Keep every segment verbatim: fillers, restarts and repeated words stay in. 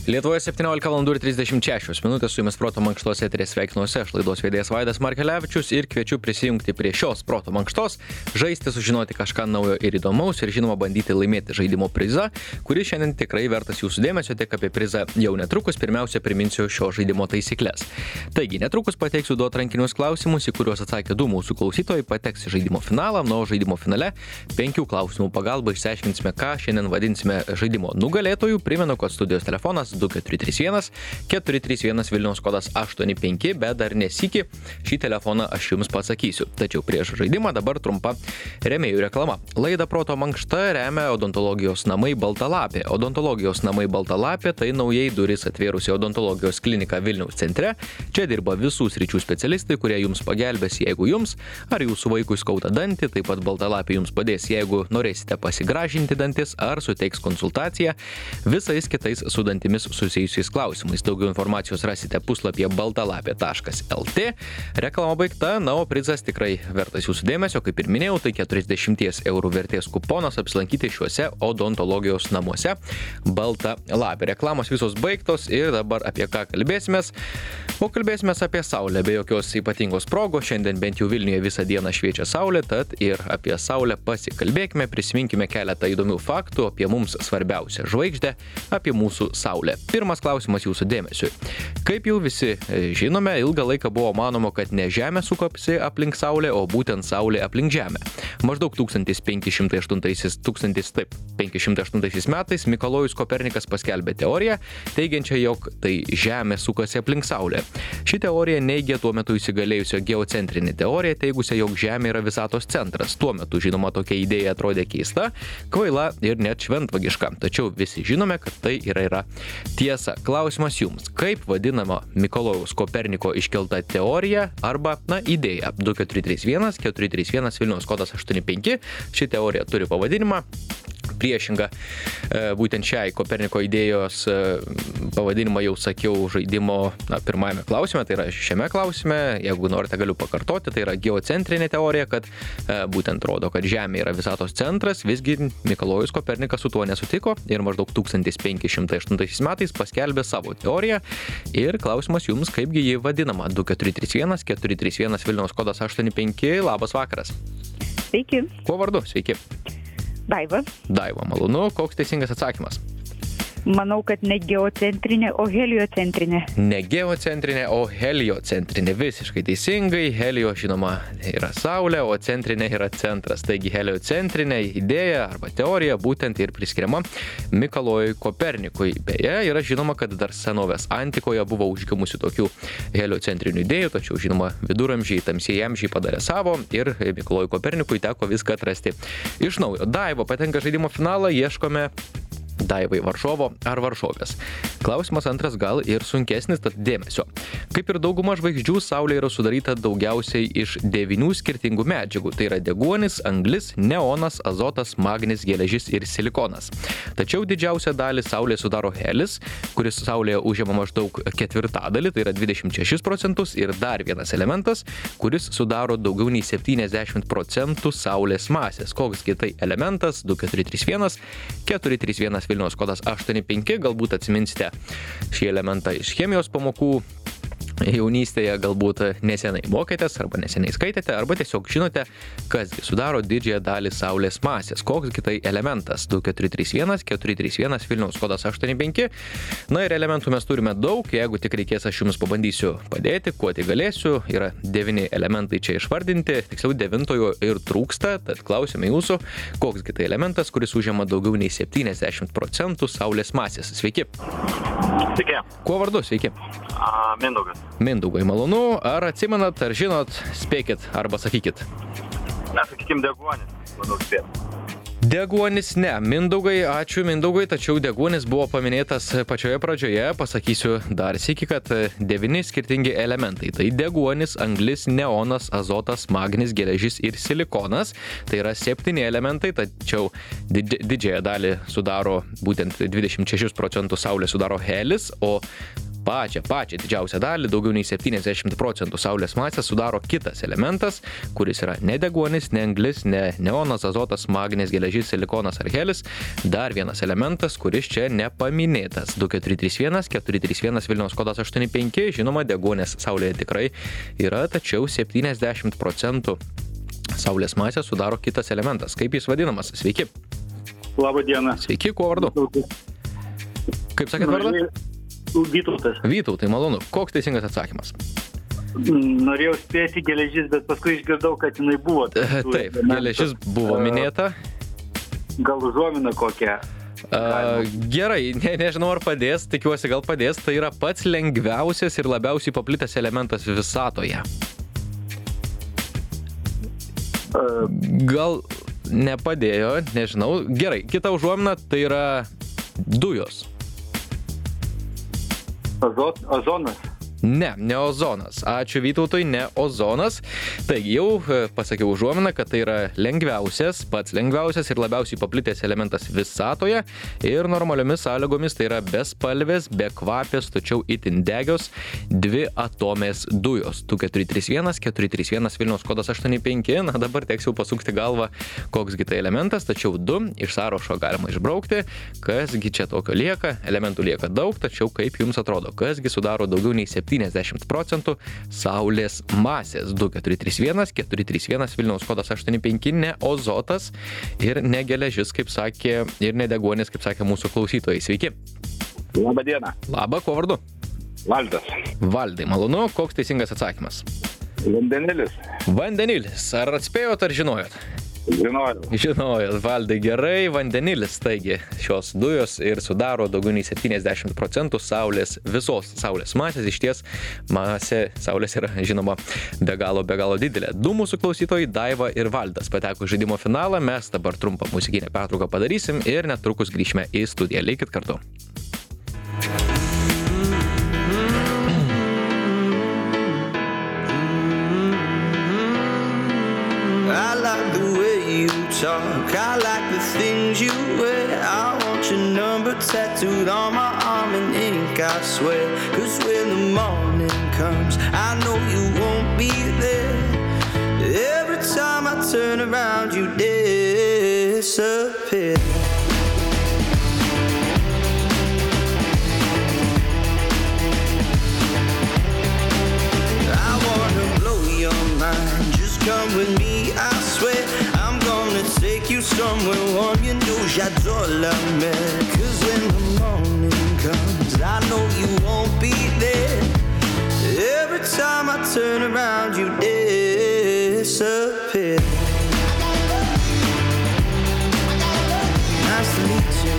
Lietuvoje septyniolika valandų ir trisdešimt šešios minutės su jumis Proto mankštos eteryje sveikinuosi aš, laidos vedėjas Vaidas Markelevičius, ir kviečiu prisijungti prie šios Proto mankštos, žaisti, sužinoti kažką naujo ir įdomaus ir žinoma bandyti laimėti žaidimo prizą, kuris šiandien tikrai vertas jūsų dėmesio. Tik apie prizą jau netrukus. Pirmiausia, priminsiu šio žaidimo taisyklės. Taigi, netrukus pateiksiu du atrankinius klausimus, į kuriuos atsakė du mūsų klausytojai, pateks į žaidimo finalą. Na, o žaidimo finale penkių klausimų pagalba išsiaiškinsime, ką šiandien vadinsime žaidimo nugalėtojų. Primenu, kad studijos telefonas du keturi trys vienas keturi trys vienas Vilniaus kodas aštuoni penki, bet dar nesykį šį telefoną aš jums pasakysiu. Tačiau prieš žaidimą dabar trumpa rėmėjų reklama. Laidą Proto mankšta remia Odontologijos namai Baltalapė. Odontologijos namai Baltalapė tai naujai duris atvėrusi odontologijos klinika Vilniaus centre. Čia dirba visų sričių specialistai, kurie jums pagelbės, jeigu jums ar jūsų vaikui skauda dantį. Taip pat Baltalapė jums padės, jeigu norėsite pasigražinti dantis ar suteiks konsultaciją visais kitais su dantimis susijusiais klausimais. Daugiau informacijos rasite puslapyje baltalapė taškas lt. Reklama baigta, na, o prizas tikrai vertas jūsų dėmesio. Kaip ir minėjau, tai keturiasdešimt eurų vertės kuponas apsilankyti šiuose odontologijos namuose Baltalapė. Reklamos visos baigtos ir dabar apie ką kalbėsimės? O kalbėsimės apie saulę, be jokios ypatingos progos. Šiandien bent jau Vilniuje visą dieną šviečia saulė, tad ir apie saulę pasikalbėkime, prisiminkime keletą įdomių faktų apie mums svarbiausią žvaigždę, apie mūsų saulę. Pirmas klausimas jūsų dėmesiui. Kaip jau visi žinome, ilgą laiką buvo manoma, kad ne Žemė sukasi aplink Saulę, o būtent Saulė aplink Žemę. Maždaug tūkstantis penki šimtai aštuntaisiais metais Mikalojus Kopernikas paskelbė teoriją, teigiančią, jog tai Žemė sukasi aplink Saulę. Ši teorija neigia tuo metu įsigalėjusią geocentrinę teoriją, teigusią, jog Žemė yra visatos centras. Tuo metu, žinoma, tokia idėja atrodė keista, kvaila ir net šventvagiška. Tačiau visi žinome, kad tai yra, yra tiesa. Klausimas jums. Kaip vadinama Mikalojaus Koperniko iškelta teorija arba, na, idėja? du keturi trys vienas keturi trys vienas Vilniaus kodas aštuoni penki. Ši teorija turi pavadinimą. Priešinga būtent šiai Koperniko idėjos pavadinimą jau sakiau žaidimo na, pirmajame klausime, tai yra šiame klausime, jeigu norite galiu pakartoti, tai yra geocentrinė teorija, kad būtent rodo, kad Žemė yra visatos centras. Visgi Mikalojus Kopernikas su tuo nesutiko ir maždaug tūkstantis penki šimtai aštuntaisiais metais paskelbė savo teoriją. Ir klausimas jums, kaipgi ji vadinama? du keturi trys vienas keturi trys vienas Vilniaus kodas aštuoni penki. Labas vakaras. Sveiki. Kuo vardu? Sveiki. Daiva. Daiva, malonu. Koks teisingas atsakymas? Manau, kad ne geocentrinė, o heliocentrinė. Ne geocentrinė, o heliocentrinė. Visiškai teisingai. Helio, žinoma, yra Saulė, o centrinė yra centras. Taigi heliocentrinė idėja arba teorija būtent ir priskiriama Mikalojui Kopernikui. Beje, yra žinoma, kad dar senovės antikoje buvo užgimusių tokių heliocentrinių idėjų, tačiau, žinoma, viduramžiai, tamsieji amžiai padarė savo ir Mikalojui Kopernikui teko viską atrasti iš naujo. Daiva patenka žaidimo finalą, ieškome Daivai Varžovo ar Varžovės. Klausimas antras gal ir sunkesnis, tad dėmesio. Kaip ir dauguma žvaigždžių, Saulė yra sudaryta daugiausiai iš devynių skirtingų medžiagų. Tai yra deguonis, anglis, neonas, azotas, magnis, geležis ir silikonas. Tačiau didžiausią dalį Saulė sudaro helis, kuris Saulėje užima maždaug ketvirtadalį, tai yra dvidešimt šešis procentus, ir dar vienas elementas, kuris sudaro daugiau nei septyniasdešimt procentų Saulės masės. Koksgi tai elementas? du keturi trys vienas keturi trys vienas Vilniaus kodas aštuoni penki. Galbūt atsiminsite šį elementą iš chemijos pamokų. Jaunystėje galbūt nesenai mokėtės arba neseniai skaitėte, arba tiesiog žinote, kasgi sudaro didžiąją dalį Saulės masės. Koksgi tai elementas? du keturi trys vienas keturi trys vienas Vilniaus kodas aštuoni penki. Na ir elementų mes turime daug, jeigu tik reikės, aš jums pabandysiu padėti, kuo tik galėsiu. Yra devyni elementai čia išvardinti, tiksliau devintojo ir trūksta, tad klausime jūsų, koksgi tai elementas, kuris užima daugiau nei septyniasdešimt procentų Saulės masės. Sveiki. Sveiki. Kuo vardu? Sveiki. A, Mindaugas. Mindaugai, malonu. Ar atsimenat, ar žinot, spėkit arba sakykit? Na, sakykim, deguonis. Manau, spėt. Deguonis ne. Mindaugai, ačiū Mindaugai, tačiau deguonis buvo paminėtas pačioje pradžioje. Pasakysiu dar sykį, kad devyni skirtingi elementai. Tai deguonis, anglis, neonas, azotas, magnis, geležis ir silikonas. Tai yra septyni elementai, tačiau didži- didžiąją dalį sudaro būtent dvidešimt šešis procentų Saulės sudaro helis, o pačią, pačią didžiausią dalį, daugiau nei septyniasdešimt procentų Saulės masės sudaro kitas elementas, kuris yra ne deguonis, ne anglis, ne neonas, azotas, magnis, geležis, silikonas ar helis. Dar vienas elementas, kuris čia nepaminėtas. du keturi trys vienas keturi trys vienas Vilniaus kodas aštuoni penki. Žinoma, deguonis Saulėje tikrai yra, tačiau septyniasdešimt procentų Saulės masės sudaro kitas elementas. Kaip jis vadinamas? Sveiki. Labą dieną. Sveiki, kuo vardu? Kaip sakėt vardą? Vytautas. Vytautai, malonu. Koks teisingas atsakymas? Norėjau spėti geležis, bet paskui išgirdau, kad jinai buvo. Taip, geležis buvo minėta. Gal užuomina kokią? Uh, gerai, ne, nežinau ar padės, tikiuosi gal padės. Tai yra pats lengviausias ir labiausiai paplitęs elementas visatoje. Uh, Gal nepadėjo, nežinau. Gerai, kita užuomina tai yra dujos. azot, ozonas. Ne, ne ozonas. Ačiū Vytautui, ne ozonas. Taigi jau pasakiau užuominą, kad tai yra lengviausias, pats lengviausias ir labiausiai paplitęs elementas visatoje. Ir normaliomis sąlygomis tai yra bespalvės, bekvapės, tačiau itin degios dvi atomės dujos. du keturi trys vienas keturi trys vienas Vilniaus kodas aštuoni penki. Na dabar teks jau pasukti galvą, koksgi tai elementas, tačiau du iš sąrašo galima išbraukti. Kasgi čia tokio lieka? Elementų lieka daug, tačiau kaip jums atrodo, kasgi sudaro daugiau nei septyniasdešimt procentų Saulės masės? du keturi trys vienas keturi trys vienas Vilniaus kodas aštuoni penki. Ne azotas ir ne geležis, kaip sakė, ir ne deguonis, kaip sakė mūsų klausytojai. Sveiki. Labą dieną. Labą, kuo vardu? Valdas. Valdai, malonu. Koks teisingas atsakymas? Vandenilis. Vandenilis. Ar atspėjot, ar žinojot? Žinojau. Žinojot, Valdai, gerai. Vandenilis, taigi šios dujos ir sudaro daugiau nei septyniasdešimt procentų Saulės, visos Saulės masės. Iš ties masė Saulės yra, žinoma, be galo, be galo didelė. Du mūsų klausytojai, Daiva ir Valdas, pateko į žaidimo finalą. Mes dabar trumpą muzikinę pertrauką padarysim ir netrukus grįšime į studiją. Likit kartu. I like the way you talk, I like the things you wear. I want your number tattooed on my arm in ink, I swear. Cause when the morning comes, I know you won't be there. Every time I turn around, you disappear. I wanna blow your mind, just come with me, I swear. I'm gonna take you somewhere warm, you know j'adore la mer. Cause when the morning comes, I know you won't be there. Every time I turn around, you disappear. Nice to meet you.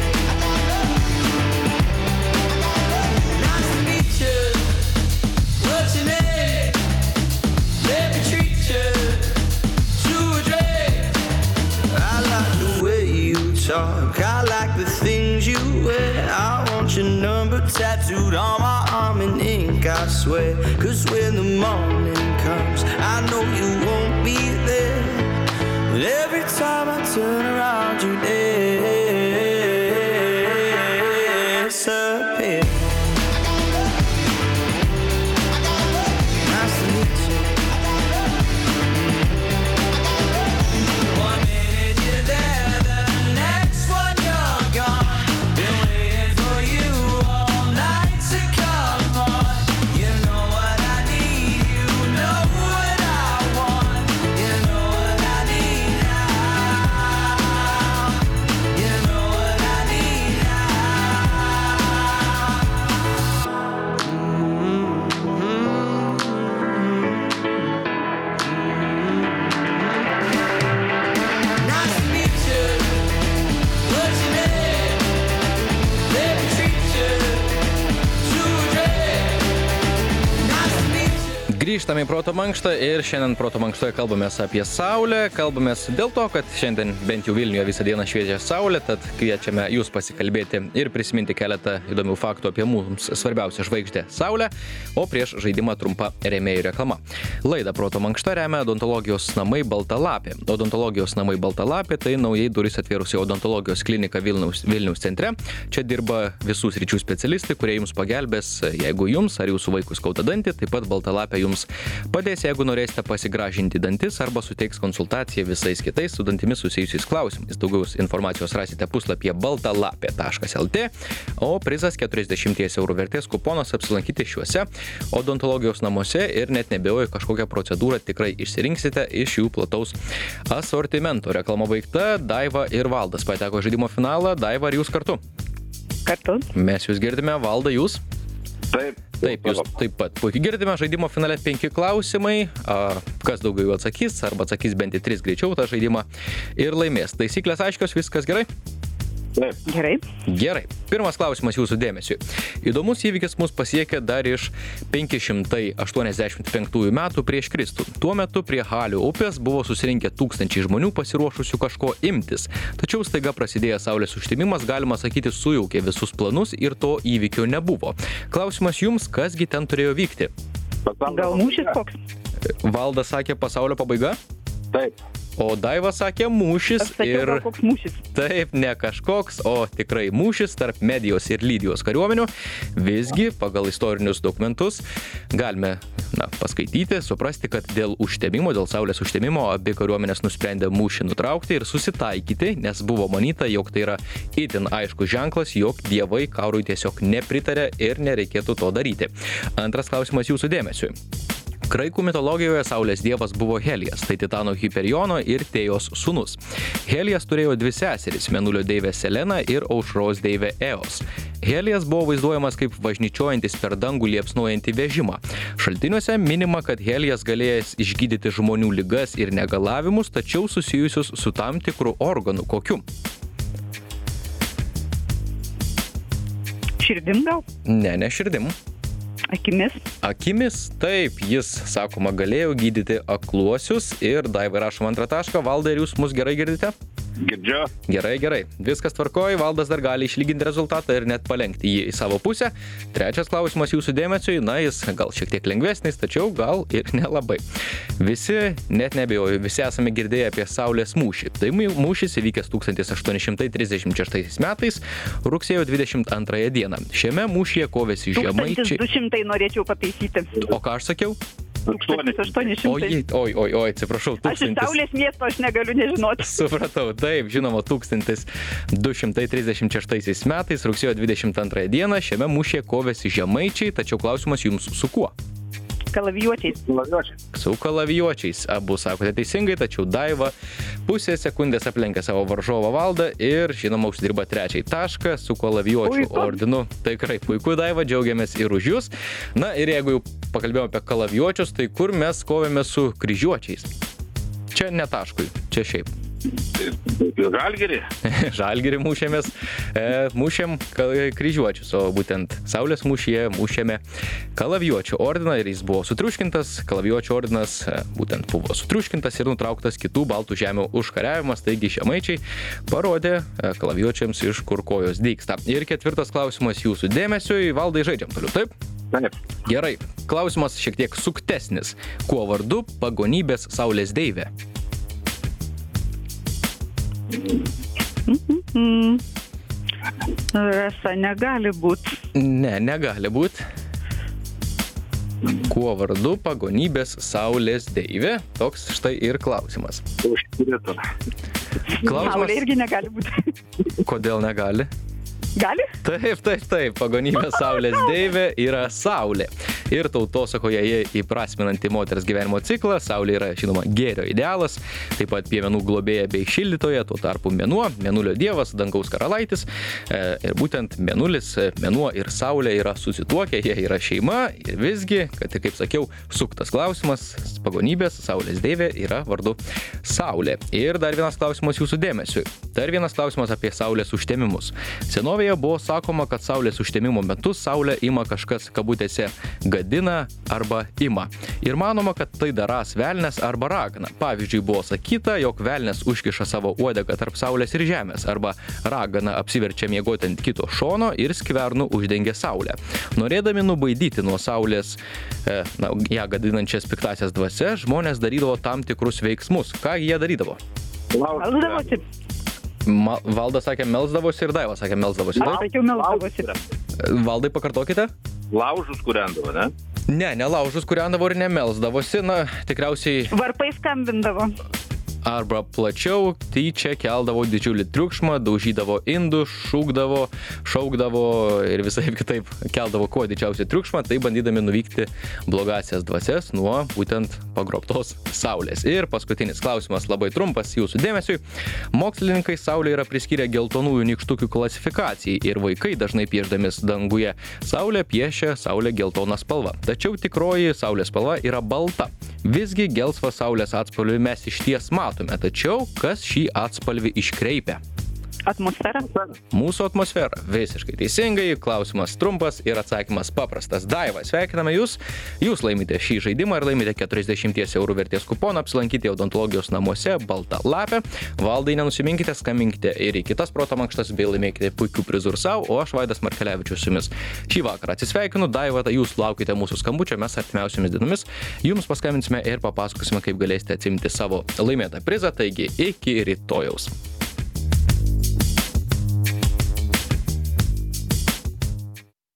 Nice to meet you. What's your name? Let me treat you to a drink. I like the way you talk, I like the things you wear. I want your number tattooed on my arm in ink, I swear. Cause when the morning comes, I know you won't be there. But every time I turn around, you disappear. Nice to meet you. One minute you're there, the next one you're gone. Been waiting for you all night to come on. You know what I need, you know what I want. You know what I need now. You know what I need now. Grįžtame į Proto mankštą ir šiandien Proto mankštoje kalbamės apie Saulę. Kalbamės dėl to, kad šiandien bent jau Vilniuje visą dieną šviečia Saulė, tad kviečiame jūs pasikalbėti ir prisiminti keletą įdomių faktų apie mums svarbiausią žvaigždę Saulę, o prieš žaidimą trumpa rėmėjų reklama. Laidą Proto mankšta remia Odontologijos namai Baltalapė. Odontologijos namai Baltalapė tai naujai duris atvėrusi odontologijos klinika Vilniaus, Vilniaus centre. Čia dirba visų sričių specialistai, kurie jums pagelbės, jeigu jums ar jūsų vaikus skauda dantį, taip pat Baltalapė jums padės, jeigu norėsite pasigražinti dantis arba suteiks konsultaciją visais kitais su dantimis susijusiais klausimais. Daugiau informacijos rasite puslapyje baltalapė taškas lt, o prizas keturiasdešimt eurų vertės kuponas apsilankyti šiuose odontologijos namuose ir net nebejoju, kažkokią procedūrą tikrai išsirinksite iš jų plataus asortimento. Reklama baigta, Daiva ir Valdas pateko žaidimo finalą. Daiva, ar jūs kartu? Kartu. Mes jūs girdime, Valda, jūs? Taip. Taip, jūs taip pat. Puikiai girdime, žaidimo finale penki klausimai, a, kas daugiau jų atsakys, arba atsakys bent į tris greičiau tą žaidimą ir laimės. Taisyklės aiškios, viskas gerai? Taip. Gerai. Gerai. Pirmas klausimas jūsų dėmesiui. Įdomus įvykis mus pasiekė dar iš penki šimtai aštuoniasdešimt penktųjų metų prieš Kristų. Tuo metu prie Halio upės buvo susirinkę tūkstančiai žmonių pasiruošusių kažko imtis. Tačiau staiga prasidėjęs saulės užtemimas, galima sakyti, sujaukė visus planus ir to įvykio nebuvo. Klausimas jums, kasgi ten turėjo vykti? Gal mūšis koks? Valdas sakė pasaulio pabaiga? Taip. O Daiva sakė mūšis Aš sakiau, ir... gal koks mūšis? Taip, ne kažkoks, o tikrai mūšis tarp Medijos ir Lydijos kariuomenių. Visgi, pagal istorinius dokumentus, galime na, paskaityti, suprasti, kad dėl užtemimo, dėl saulės užtemimo, abi kariuomenės nusprendė mūšį nutraukti ir susitaikyti, nes buvo manyta, jog tai yra itin aiškus ženklas, jog dievai karui tiesiog nepritarė ir nereikėtų to daryti. Antras klausimas jūsų dėmesiui. Graikų mitologijoje saulės dievas buvo Helijas, tai Titano Hiperiono ir Tėjos sūnus. Helijas turėjo dvi seseris, mėnulio deivę Seleną ir aušros deivę Eos. Helijas buvo vaizduojamas kaip važnyčiojantis per dangų liepsnuojantį vežimą. Šaltiniuose minima, kad Helijas galėjęs išgydyti žmonių ligas ir negalavimus, tačiau susijusius su tam tikru organu. Kokiu? Širdim gal? Ne, ne širdim. Akimis? Akimis, taip, jis, sakoma, galėjo gydyti akluosius ir Daiva rašom antrą tašką. Valdai, ar jūs mus gerai girdite? Girdžiu. Gerai, gerai. Viskas tvarkoja, Valdas dar gali išlyginti rezultatą ir net palenkti jį į savo pusę. Trečias klausimas jūsų dėmesiui, na jis gal šiek tiek lengvesnis, tačiau gal ir nelabai. Visi, net nebejoju, visi esame girdėję apie Saulės mūšį. Tai mūšis įvykęs tūkstantis aštuoni šimtai trisdešimt šeštaisiais metais, rugsėjo dvidešimt antrąją dieną. Šiame mūšyje kovėsi žemaičiai. tūkstantis du šimtai norėčiau pataisyti. O ką aš sakiau? tūkstantis aštuoni šimtai. Oi, oi, oi, atsiprašau, Aš iš Saulės miesto, aš negaliu nežinoti. Supratau, taip, žinoma, tūkstantis du šimtai trisdešimt šeštaisiais metais, rugsėjo dvidešimt antrąją dieną, šiame mūšyje kovėsi žemaičiai, tačiau klausimas jums su kuo? Kalavijuočiais. Su kalavijuočiais. Abu sakote teisingai, tačiau Daiva pusę sekundės aplenkė savo varžovą Valdą ir, žinoma, uždirba trečiai tašką su kalavijuočių Puiku. ordinu. Tikrai puiku, Daiva, džiaugiamės ir už jūs. Na ir jeigu jau pakalbėjome apie kalavijuočius, tai kur mes kovėme su kryžiuočiais? Čia ne taškui, čia šiaip. Žalgirį. Žalgirį mūšėmės, e, mūšėm kryžiuočius, o būtent Saulės mūšyje mūšėme kalavijuočių ordiną ir jis buvo sutriuškintas. Kalavijuočių ordinas e, būtent buvo sutriuškintas ir nutrauktas kitų baltų žemių užkariavimas, taigi žemaičiai parodė e, kalavijuočiams, iš kur kojos dygsta. Ir ketvirtas klausimas jūsų dėmesiui. Valdai, žaidžiam toliau, taip? Taip. Gerai, klausimas šiek tiek suktesnis. Kuo vardu pagonybės Saulės deivė? Mm. Rasa negali būti. Ne, negali būti. Kuo vardu pagonybės Saulės deivė? Toks štai ir klausimas. Užkirėtų. Saulė irgi negali būti. Kodėl negali? Gali? Taip, taip, taip. Pagonybės Saulės deivė yra Saulė. Ir tautosakoje jie įprasminanti moters gyvenimo ciklą. Saulė yra, žinoma, gėrio idealas, taip pat piemenų globėja bei šildytoja, tuo tarpu mėnuo, mėnulio dievas, dangaus karalaitis. E, ir būtent mėnulis, mėnuo ir Saulė yra susituokę, jie yra šeima. Ir visgi, kad ir kaip sakiau, suktas klausimas, pagonybės Saulės deivė yra vardu Saulė. Ir dar vienas klausimas jūsų dėmesiui. Dar vienas klausimas apie Saulės užtemimus. Senovėje Biblijoje buvo sakoma, kad saulės užtemimo metu saulę ima kažkas kabutėse gadina arba ima. Ir manoma, kad tai darąs velnias arba ragana. Pavyzdžiui, buvo sakyta, jog velnias užkiša savo uodegą tarp saulės ir žemės, arba ragana apsiverčia miegoti ant kito šono ir skvernu uždengia saulę. Norėdami nubaidyti nuo saulės e, na, ją gadinančias piktasias dvasias, žmonės darydavo tam tikrus veiksmus. Ką jie darydavo? Melsdavosi. Ma, Valdas sakė melsdavosi ir Daiva sakė melsdavosi. Aš sakiau melsdavosi. Valdai, pakartokite? Laužus kūrendavo, ne? Ne, ne laužus kūrendavo ir nemelsdavosi, na, tikriausiai Varpai skambindavo. arba plačiau, tyčia keldavo didžiulį triukšmą, daužydavo indus, šūkdavo, šaukdavo ir visai kitaip keldavo kuo didžiausią triukšmą, tai bandydami nuvykti blogasias dvasias nuo būtent pagrobtos saulės. Ir paskutinis klausimas labai trumpas jūsų dėmesiui. Mokslininkai saulė yra priskyrę geltonųjų nykštukių klasifikacijai ir vaikai dažnai piešdami danguje saulę piešia saulę geltoną spalvą. Tačiau tikroji saulės spalva yra balta. Visgi gelsvą saulės atspalvį mes išties matome, tačiau kas šį atspalvį iškreipia? Atmosfera. Mūsų atmosfera. Visiškai teisingai, klausimas trumpas ir atsakymas paprastas. Daiva, sveikiname jūs. Jūs laimite šį žaidimą ir laimite keturiasdešimt eurų vertės kuponą, apsilankyti odontologijos namuose, baltą lapę. Valdai, nenusiminkite, skambinkite ir į kitas proto mankštas, bei laimėkite puikių prizų ir savo, o aš Vaidas Markelevičius su jumis šį vakarą atsisveikinu. Daiva, tai jūs laukite mūsų skambučio, mes artimiausiomis dienomis jums paskambinsime ir papasakosime, kaip galėsite atsimti savo laimėtą prizą, taigi iki rytojaus.